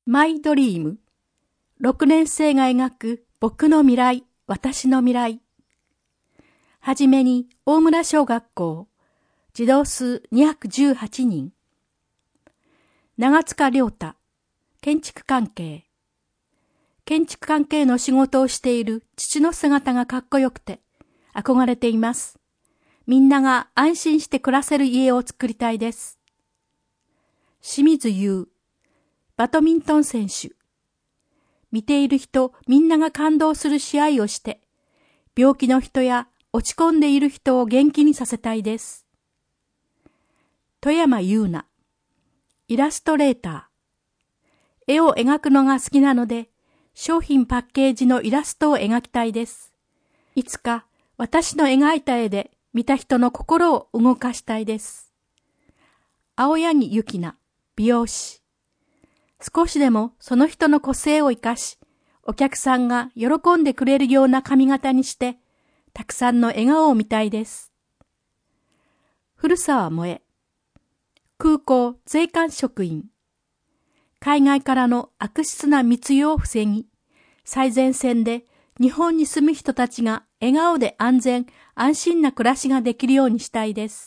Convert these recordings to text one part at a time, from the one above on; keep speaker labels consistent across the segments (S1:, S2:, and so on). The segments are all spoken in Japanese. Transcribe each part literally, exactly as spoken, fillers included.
S1: マイドリーム。ろくねん生が描く僕の未来、私の未来。はじめに大村小学校、児童数にひゃくじゅうはちにん。長塚亮太、建築関係。建築関係の仕事をしている父の姿がかっこよくて憧れています。みんなが安心して暮らせる家を作りたいです。清水優、バドミントン選手。見ている人みんなが感動する試合をして、病気の人や落ち込んでいる人を元気にさせたいです。富山優奈、イラストレーター。絵を描くのが好きなので、商品パッケージのイラストを描きたいです。いつか私の描いた絵で見た人の心を動かしたいです。青柳ゆきな、美容師。少しでもその人の個性を生かし、お客さんが喜んでくれるような髪型にして、たくさんの笑顔を見たいです。古澤萌、空港税関職員。海外からの悪質な密輸を防ぎ、最前線で日本に住む人たちが笑顔で安全、安心な暮らしができるようにしたいです。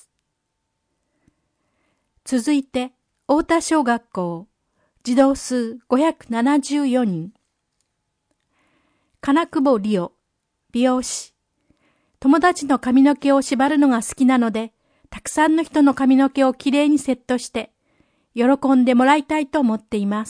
S1: 続いて、太田小学校。児童数ごひゃくななじゅうよにん。金久保理央、美容師。友達の髪の毛を縛るのが好きなので、たくさんの人の髪の毛をきれいにセットして、喜んでもらいたいと思っています。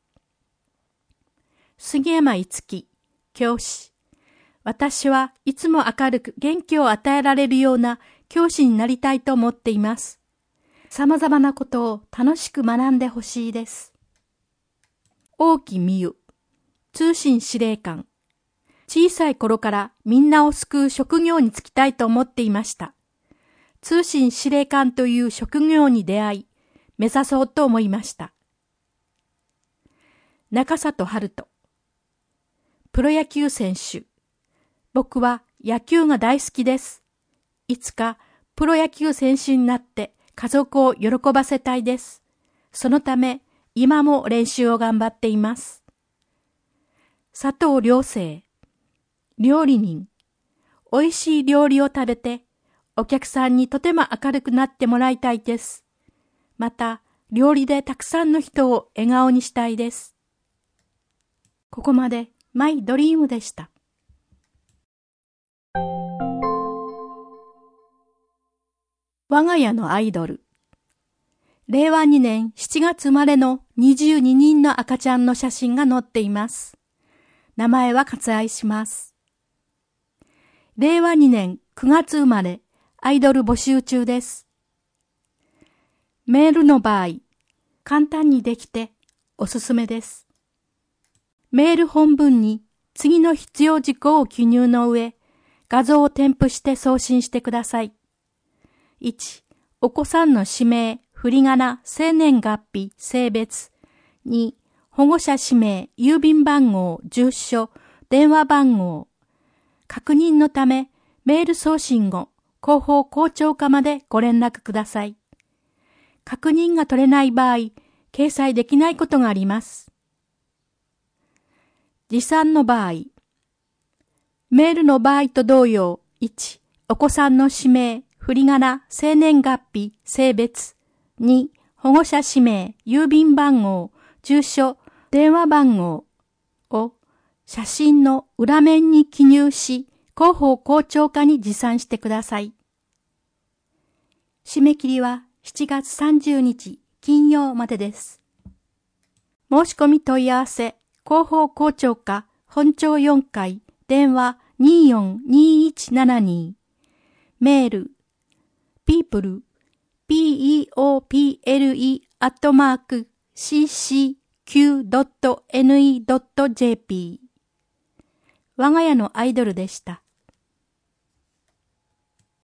S1: 杉山いつき、教師。私はいつも明るく元気を与えられるような教師になりたいと思っています。様々なことを楽しく学んでほしいです。大木美優、通信司令官。小さい頃からみんなを救う職業に就きたいと思っていました。通信司令官という職業に出会い、目指そうと思いました。中里春人、プロ野球選手。僕は野球が大好きです。いつかプロ野球選手になって家族を喜ばせたいです。そのため、今も練習を頑張っています。佐藤良生、料理人。美味しい料理を食べて、お客さんにとても明るくなってもらいたいです。また、料理でたくさんの人を笑顔にしたいです。ここまでマイドリームでした。我が家のアイドル。れいわにねんしちがつ生まれのにじゅうににんの赤ちゃんの写真が載っています。名前は割愛します。れいわにねんくがつ生まれ、アイドル募集中です。メールの場合、簡単にできておすすめです。メール本文に次の必要事項を記入の上、画像を添付して送信してください。いち、お子さんの氏名、振り仮名、生年月日、性別。に、保護者氏名、郵便番号、住所、電話番号。確認のため、メール送信後、広報校長課までご連絡ください。確認が取れない場合、掲載できないことがあります。持参の場合。メールの場合と同様、いち、お子さんの氏名、振り仮名、生年月日、性別。に、保護者氏名、郵便番号、住所、電話番号を写真の裏面に記入し、広報校長課に持参してください。締め切りはしちがつさんじゅうにち金曜までです。申し込み問い合わせ、広報校長課本庁よんかい、電話 にーよんにーいちななに、メール、people people アットマーク シーシーキュードットエヌイードットジェーピー 我が家のアイドルでした。